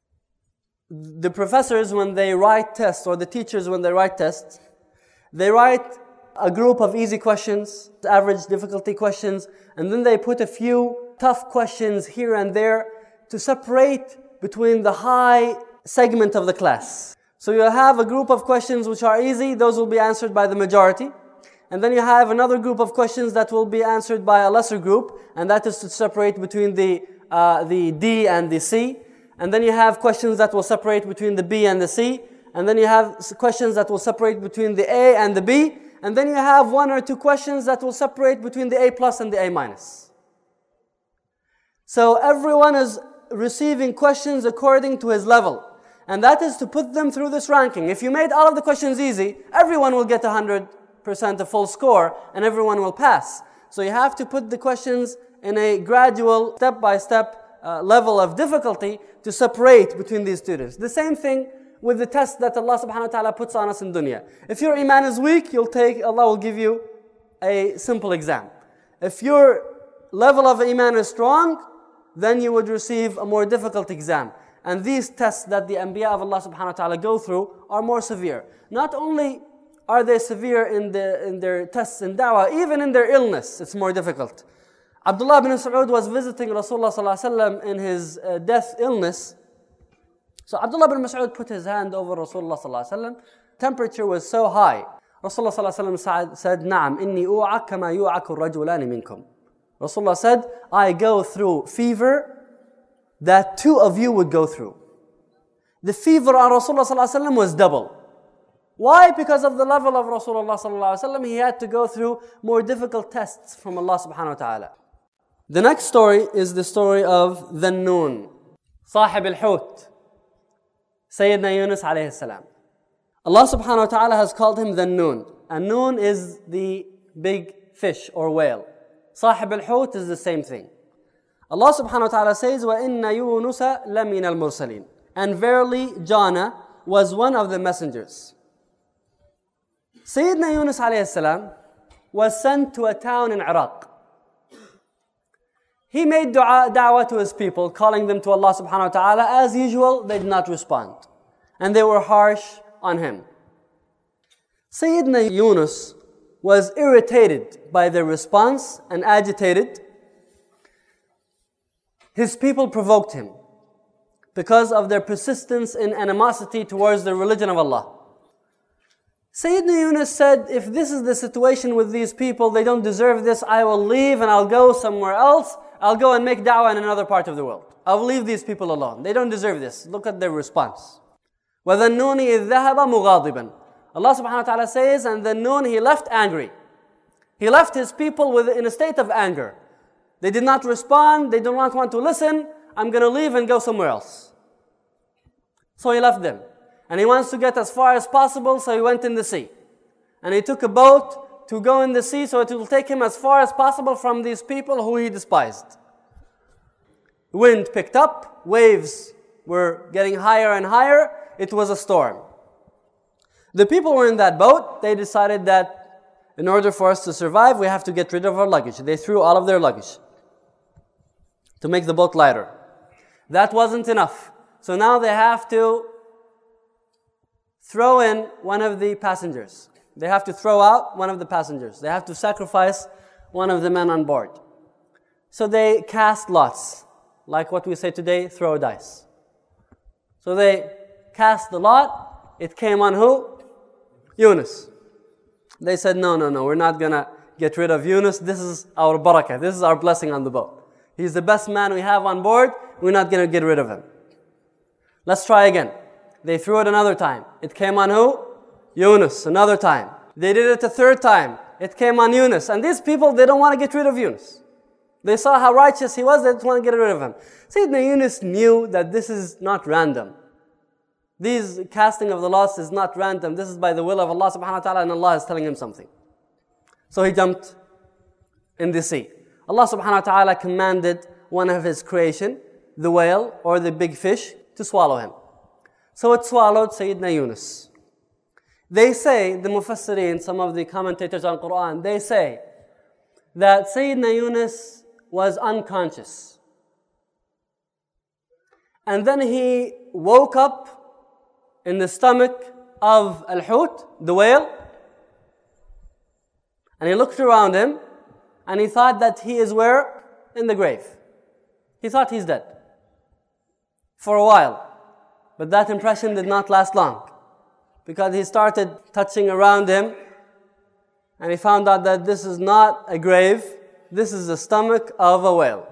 The professors, when they write tests, or the teachers, when they write tests, they write a group of easy questions, average difficulty questions, and then they put a few tough questions here and there to separate between the high segment of the class. So you have a group of questions which are easy, those will be answered by the majority. And then you have another group of questions that will be answered by a lesser group, and that is to separate between the D and the C. And then you have questions that will separate between the B and the C. And then you have questions that will separate between the A and the B. And then you have one or two questions that will separate between the A plus and the A minus. So everyone is receiving questions according to his level. And that is to put them through this ranking. If you made all of the questions easy, everyone will get 100% a full score and everyone will pass. So you have to put the questions in a gradual, step-by-step level of difficulty to separate between these students. The same thing with the test that Allah subhanahu wa ta'ala puts on us in dunya. If your iman is weak, Allah will give you a simple exam. If your level of iman is strong, then you would receive a more difficult exam. And these tests that the Anbiya of Allah subhanahu wa ta'ala go through are more severe. Not only are they severe in their tests in da'wah, even in their illness, it's more difficult. Abdullah ibn Mas'ud was visiting Rasulullah sallallahu alaihi wasallam in his death illness. So Abdullah ibn Mas'ud put his hand over Rasulullah sallallahu alaihi wasallam. Temperature was so high. Rasulullah sallallahu alaihi wasallam said, "Na'am, inni u'ak kama yu'aku ar-rajulani minkum." Rasulullah said, "I go through fever that two of you would go through." The fever on Rasulullah sallallahu alaihi wasallam was double. Why? Because of the level of Rasulullah sallallahu alaihi wasallam, he had to go through more difficult tests from Allah subhanahu wa ta'ala. The next story is the story of Dhannun, Sahib al-Hut, Sayyidina Yunus alayhi salam. Allah subhanahu wa ta'ala has called him Dhannun. And Nun is the big fish or whale. Sahib al-Hut is the same thing. Allah subhanahu wa ta'ala says, وَإِنَّ يُونُسَ لَمِنَ الْمُرْسَلِينَ. And verily Jonah was one of the messengers. Sayyidina Yunus alayhi salam was sent to a town in Iraq. He made da'wah to his people, calling them to Allah subhanahu wa ta'ala. As usual, they did not respond. And they were harsh on him. Sayyidina Yunus was irritated by their response and agitated. His people provoked him because of their persistence in animosity towards the religion of Allah. Sayyidina Yunus said, if this is the situation with these people, they don't deserve this, I will leave and I'll go somewhere else. I'll go and make da'wah in another part of the world. I'll leave these people alone. They don't deserve this. Look at their response. وَذَنُّونِ إِذْ ذَهَبَ مُغَاضِبًا. Allah subhanahu wa ta'ala says, and Dhannun, he left angry. He left his people in a state of anger. They did not respond. They did not want to listen. I'm going to leave and go somewhere else. So he left them. And he wants to get as far as possible, so he went in the sea. And he took a boat to go in the sea, so it will take him as far as possible from these people who he despised. Wind picked up, waves were getting higher and higher. It was a storm. The people were in that boat. They decided that in order for us to survive, we have to get rid of our luggage. They threw all of their luggage to make the boat lighter. That wasn't enough. So now they have to throw in one of the passengers. They have to throw out one of the passengers. They have to sacrifice one of the men on board. So they cast lots. Like what we say today, throw dice. So they cast the lot. It came on who? Yunus. They said, no, we're not going to get rid of Yunus. This is our barakah. This is our blessing on the boat. He's the best man we have on board. We're not going to get rid of him. Let's try again. They threw it another time. It came on who? Yunus. Another time. They did it a third time. It came on Yunus. And these people, they don't want to get rid of Yunus. They saw how righteous he was. They didn't want to get rid of him. Sayyidina Yunus knew that this is not random. These casting of the lots is not random. This is by the will of Allah subhanahu wa ta'ala, and Allah is telling him something. So he jumped in the sea. Allah subhanahu wa ta'ala commanded one of his creation, the whale or the big fish, to swallow him. So it swallowed Sayyidina Yunus. They say, the Mufassirin, some of the commentators on Quran, they say that Sayyidina Yunus was unconscious. And then he woke up in the stomach of Al-Hut, the whale, and he looked around him, and he thought that he is where? In the grave. He thought he's dead. For a while. But that impression did not last long. Because he started touching around him, and he found out that this is not a grave, this is the stomach of a whale.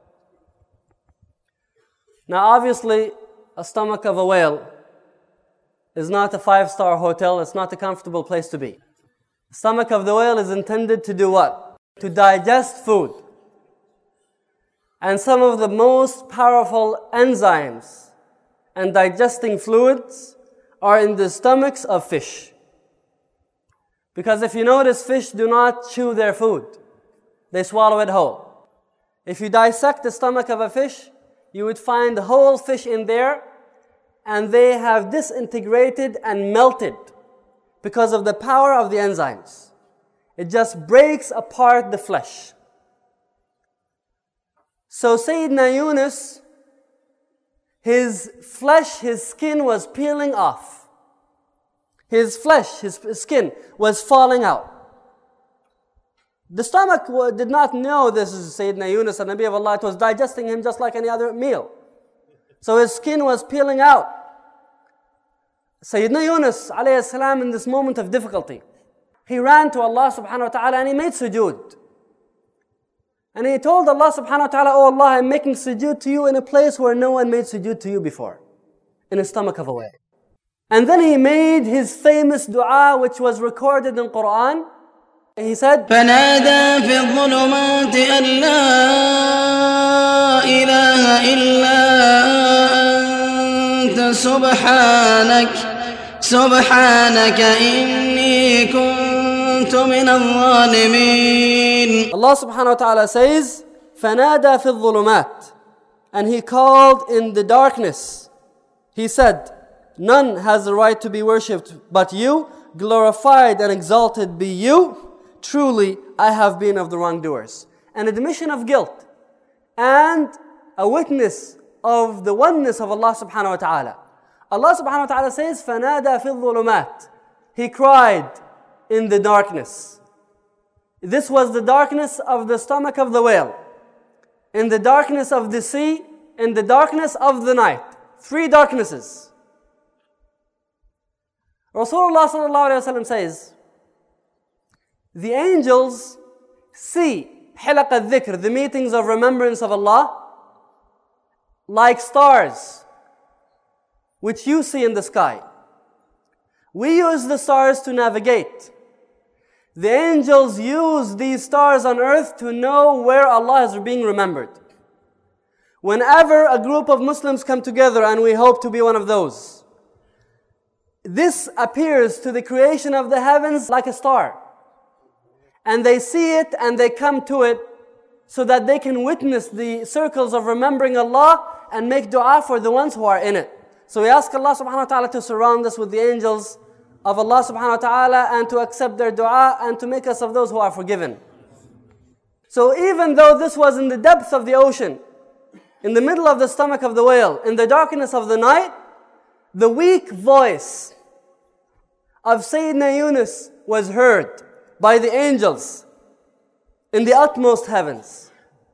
Now obviously, a stomach of a whale is not a 5-star hotel, it's not a comfortable place to be. The stomach of the whale is intended to do what? To digest food. And some of the most powerful enzymes and digesting fluids are in the stomachs of fish. Because if you notice, fish do not chew their food. They swallow it whole. If you dissect the stomach of a fish, you would find the whole fish in there, and they have disintegrated and melted because of the power of the enzymes. It just breaks apart the flesh. So Sayyidina Yunus, his flesh, his skin was peeling off. His flesh, his skin was falling out. The stomach did not know this is Sayyidina Yunus, the Nabi of Allah. It was digesting him just like any other meal. So his skin was peeling out. Sayyidina Yunus alayhi salam, in this moment of difficulty, he ran to Allah subhanahu wa ta'ala and he made sujood. And he told Allah subhanahu wa ta'ala, "Oh Allah, I'm making sujood to you in a place where no one made sujood to you before, in a stomach of a whale." And then he made his famous dua, which was recorded in Quran. He said, فنادى في الظلمات أن لا إله إلا أنت سبحانك إني كنت من الظالمين. Allah subhanahu wa ta'ala says, فنادى في الظلمات, and he called in the darkness. He said, "None has the right to be worshipped but you. Glorified and exalted be you. Truly, I have been of the wrongdoers." An admission of guilt and a witness of the oneness of Allah subhanahu wa ta'ala. Allah subhanahu wa ta'ala says, فَنَادَى فِي الظُّلُمَاتِ. He cried in the darkness. This was the darkness of the stomach of the whale, in the darkness of the sea, in the darkness of the night. 3 darknesses. Rasulullah sallallahu alayhi wa sallam says, the angels see hilaq al-dhikr, the meetings of remembrance of Allah, like stars, which you see in the sky. We use the stars to navigate. The angels use these stars on earth to know where Allah is being remembered. Whenever a group of Muslims come together, and we hope to be one of those, this appears to the creation of the heavens like a star. And they see it and they come to it so that they can witness the circles of remembering Allah and make dua for the ones who are in it. So we ask Allah subhanahu wa ta'ala to surround us with the angels of Allah subhanahu wa ta'ala and to accept their dua and to make us of those who are forgiven. So even though this was in the depth of the ocean, in the middle of the stomach of the whale, in the darkness of the night, the weak voice of Sayyidina Yunus was heard by the angels in the utmost heavens.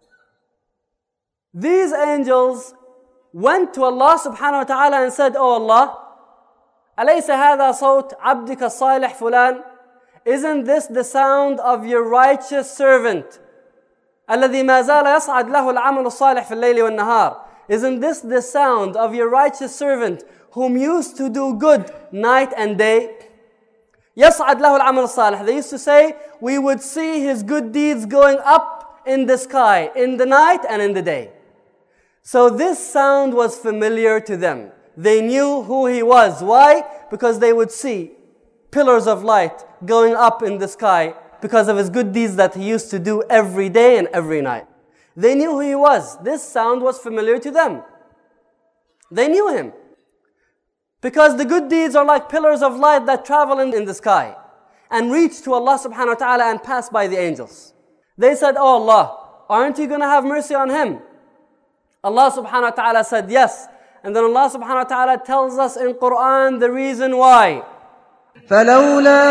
These angels went to Allah subhanahu wa ta'ala and said, "Oh Allah, أليس هذا صوت عبدك الصالح فلان? Isn't this the sound of your righteous servant? الذي ما زال يصعد له العمل الصالح في الليل والنهار. Isn't this the sound of your righteous servant whom used to do good night and day?" يصعد له العمل الصالح. They used to say, we would see his good deeds going up in the sky, in the night and in the day. So this sound was familiar to them. They knew who he was. Why? Because they would see pillars of light going up in the sky because of his good deeds that he used to do every day and every night. They knew who he was. This sound was familiar to them. They knew him. Because the good deeds are like pillars of light that travel in the sky and reach to Allah subhanahu wa ta'ala and pass by the angels. They said, "Oh Allah, aren't you going to have mercy on him?" Allah subhanahu wa ta'ala said, "Yes." And then Allah subhanahu wa ta'ala tells us in Quran the reason why. فلولا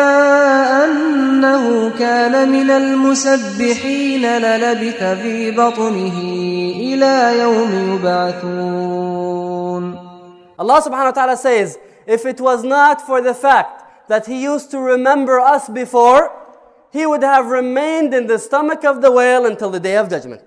أنه كان من المسبحين للبث في بطنه إلى يوم يبعثون. Allah subhanahu wa ta'ala says, if it was not for the fact that he used to remember us before, he would have remained in the stomach of the whale until the day of judgment.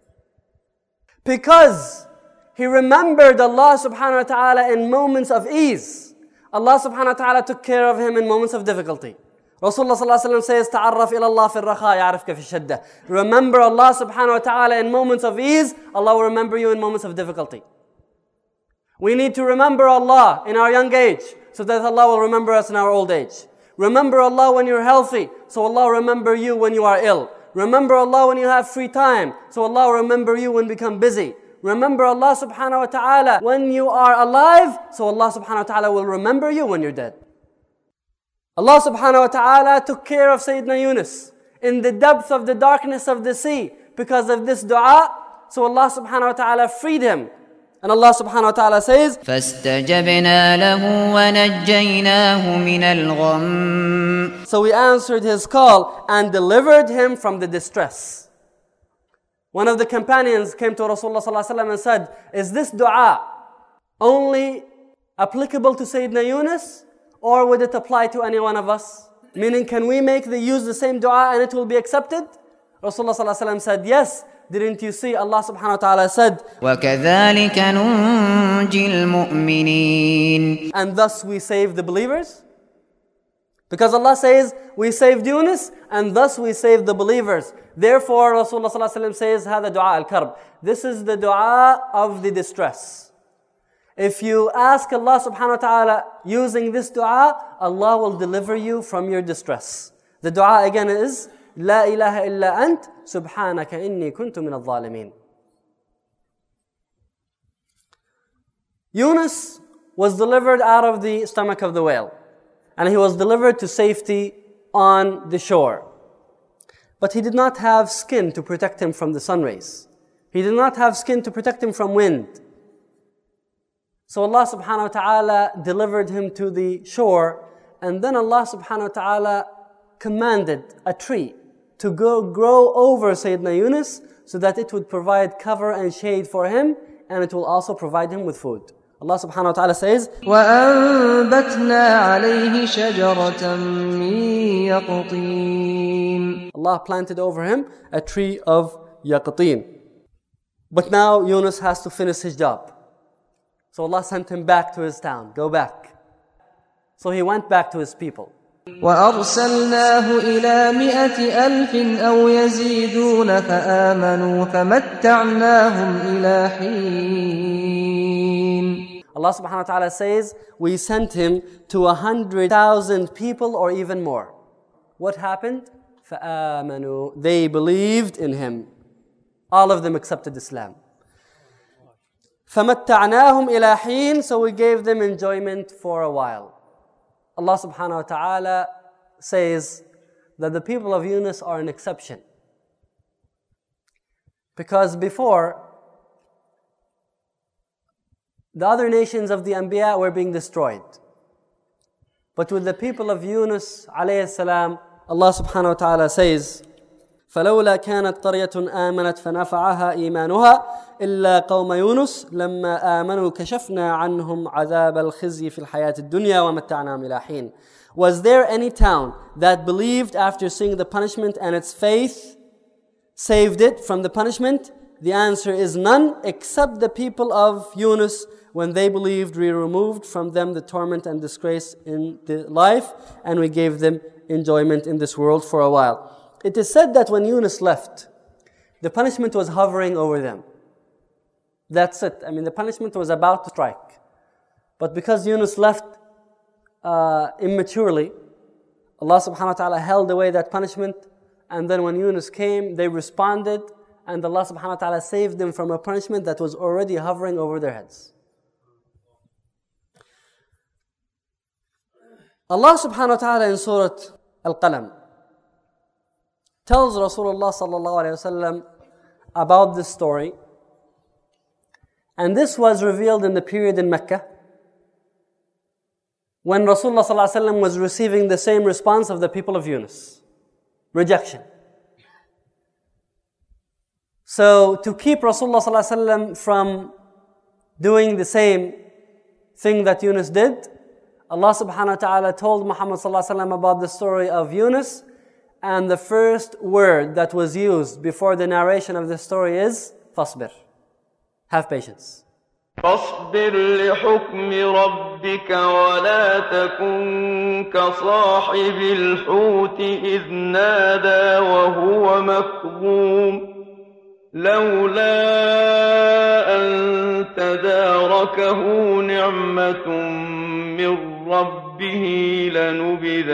Because he remembered Allah subhanahu wa ta'ala in moments of ease, Allah subhanahu wa ta'ala took care of him in moments of difficulty. Rasulullah sallallahu alaihi wasallam says, "Ta'arraf ila Allah fi al-rakha ya'rifka fi shadda." Remember Allah subhanahu wa ta'ala in moments of ease, Allah will remember you in moments of difficulty. We need to remember Allah in our young age, so that Allah will remember us in our old age. Remember Allah when you're healthy, so Allah will remember you when you are ill. Remember Allah when you have free time, so Allah will remember you when you become busy. Remember Allah subhanahu wa ta'ala when you are alive, so Allah subhanahu wa ta'ala will remember you when you're dead. Allah subhanahu wa ta'ala took care of Sayyidina Yunus in the depth of the darkness of the sea because of this dua. So Allah subhanahu wa ta'ala freed him. And Allah subhanahu wa ta'ala says, فَاسْتَجَبْنَا لَهُ وَنَجَّيْنَاهُ مِنَ الْغَمِّ. So we answered his call and delivered him from the distress. One of the companions came to Rasulullah sallallahu alaihi wasallam and said, "Is this dua only applicable to Sayyidina Yunus? Or would it apply to any one of us? Meaning, can we use the same dua and it will be accepted?" Rasulullah sallallahu alaihi wasallam said, "Yes. Didn't you see Allah subhanahu wa ta'ala said, وَكَذَلِكَ نُنْجِي الْمُؤْمِنِينَ. And thus we save the believers? Because Allah says, we saved Yunus, and thus we saved the believers. Therefore, Rasulullah sallallahu alaihi wasallam says, هذا دعاء الكرب. This is the dua of the distress. If you ask Allah subhanahu wa ta'ala using this dua, Allah will deliver you from your distress. The dua again is, لا إله إلا أنت سبحانك إني كنت من الظالمين. Yunus was delivered out of the stomach of the whale. And he was delivered to safety on the shore. But he did not have skin to protect him from the sun rays. He did not have skin to protect him from wind. So Allah subhanahu wa ta'ala delivered him to the shore, and then Allah subhanahu wa ta'ala commanded a tree to grow over Sayyidina Yunus so that it would provide cover and shade for him, and it will also provide him with food. Allah subhanahu wa ta'ala says, وَأَنبَتْنَا عَلَيْهِ شَجَرَةً مِّن يَقْطِينٍ. Allah planted over him a tree of yaqtin. But now Yunus has to finish his job. So Allah sent him back to his town. Go back. So he went back to his people. وَأَرْسَلْنَاهُ إِلَى 100,000 أَوْ يَزِيدُونَ فَآمَنُوا فَمَتَّعْنَاهُمْ إِلَى حِينٍ. Allah subhanahu wa ta'ala says, we sent him to 100,000 people or even more. What happened? فَآمَنُوا. They believed in him. All of them accepted Islam. فَمَتَّعْنَاهُمْ إِلَى حِينٍ. So we gave them enjoyment for a while. Allah subhanahu wa ta'ala says that the people of Yunus are an exception. Because before, the other nations of the Anbiya were being destroyed. But with the people of Yunus alayhi salam, Allah subhanahu wa ta'ala says, فَلَوْلَا كَانَتْ قَرْيَةٌ آمَنَتْ فَنَفَعَهَا إِيمَانُهَا إِلَّا قَوْمَ يُونُسَ لَمَّا آمَنُوا كَشَفْنَا عَنْهُمْ عَذَابَ الْخِزْيِ فِي الْحَيَاةِ الدُّنْيَا وَمَتَّعْنَاهُمْ إِلَى حِينٍ. Was there any town that believed after seeing the punishment and its faith saved it from the punishment? The answer is none, except the people of Yunus. When they believed, we removed from them the torment and disgrace in the life, and we gave them enjoyment in this world for a while. It is said that when Yunus left, the punishment was hovering over them. That's it. The punishment was about to strike. But because Yunus left immaturely, Allah subhanahu wa ta'ala held away that punishment, and then when Yunus came, they responded, and Allah subhanahu wa ta'ala saved them from a punishment that was already hovering over their heads. Allah subhanahu wa ta'ala in Surah Al-Qalam tells Rasulullah sallallahu alayhi wa sallam about this story. And this was revealed in the period in Mecca when Rasulullah sallallahu alayhi wa sallam was receiving the same response of the people of Yunus. Rejection. So to keep Rasulullah sallallahu alayhi wa sallam from doing the same thing that Yunus did, Allah subhanahu wa ta'ala told Muhammad sallallahu alayhi wa sallam about the story of Yunus. And the first word that was used before the narration of the story is فَاصْبِرْ. Have patience. فاصبر لحكم ربك ولا تكن كصاحب الحوت إذ نادى وهو مكظوم لولا أن تداركه نعمة من ربه لنبذ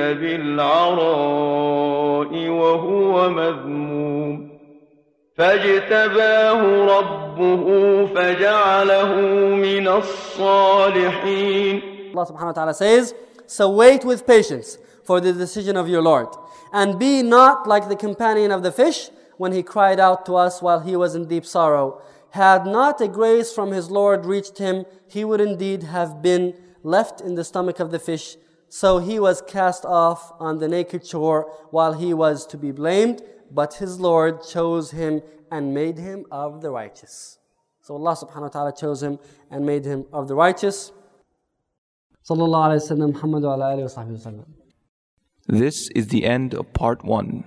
بالعراء وهو مذموم فاجتباه ربه فجعله من الصالحين. Allah subhanahu wa ta'ala says, so wait with patience for the decision of your Lord, and be not like the companion of the fish when he cried out to us while he was in deep sorrow. Had not a grace from his Lord reached him, he would indeed have been left in the stomach of the fish. So he was cast off on the naked shore while he was to be blamed, but his Lord chose him and made him of the righteous. So Allah subhanahu wa ta'ala chose him and made him of the righteous. Sallallahu alayhi wa sallam, Muhammad wa ala alihi wa sahbihi wa sallam. This is the end of part 1.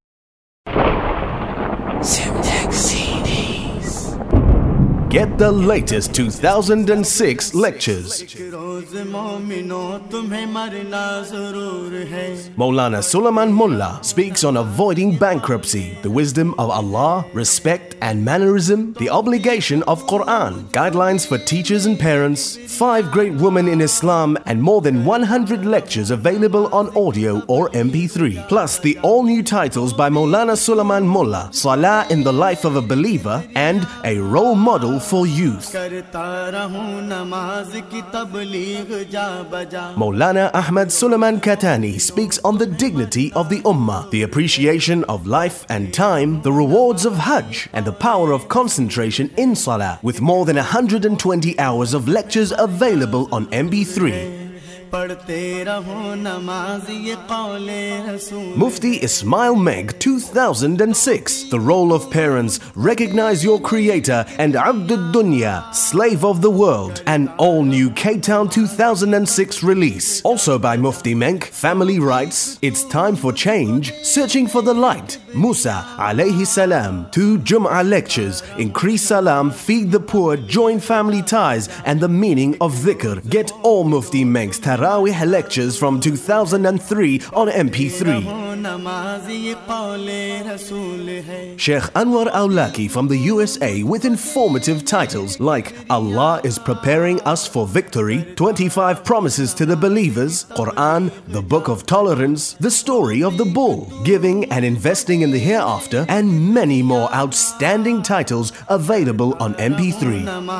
Get the latest 2006 lectures. Maulana Sulaiman Mullah speaks on avoiding bankruptcy, the wisdom of Allah, respect and mannerism, the obligation of Quran, guidelines for teachers and parents, 5 great women in Islam, and more than 100 lectures available on audio or MP3. Plus the all-new titles by Maulana Sulaiman Mullah, Salah in the Life of a Believer, and A Role Model for Youth. Maulana Ahmad Sulaiman Katani speaks on the dignity of the Ummah, the appreciation of life and time, the rewards of Hajj, and the power of concentration in Salah, with more than 120 hours of lectures available on MP3. Mufti Ismail Meg 2006, The Role of Parents, Recognize Your Creator, and Abdul Dunya, Slave of the World, an all-new Cape Town 2006 release. Also by Mufti Menk, Family Rights, It's Time for Change, Searching for the Light, Musa alayhi salam, 2 Jum'ah lectures, Increase Salam, Feed the Poor, Join Family Ties, and the Meaning of Dhikr. Get all Mufti Menk's Tarawih lectures from 2003 on MP3. Sheikh Anwar Awlaki from the USA with informative titles like Allah is Preparing Us for Victory, 25 Promises to the Believers, Quran, The Book of Tolerance, The Story of the Bull, Giving and Investing in the Hereafter, and many more outstanding titles available on MP3.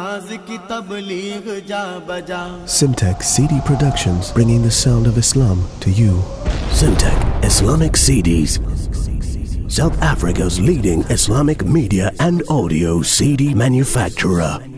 Simtek CD Productions, bringing the sound of Islam to you. Simtek Islamic CDs, South Africa's leading Islamic media and audio CD manufacturer.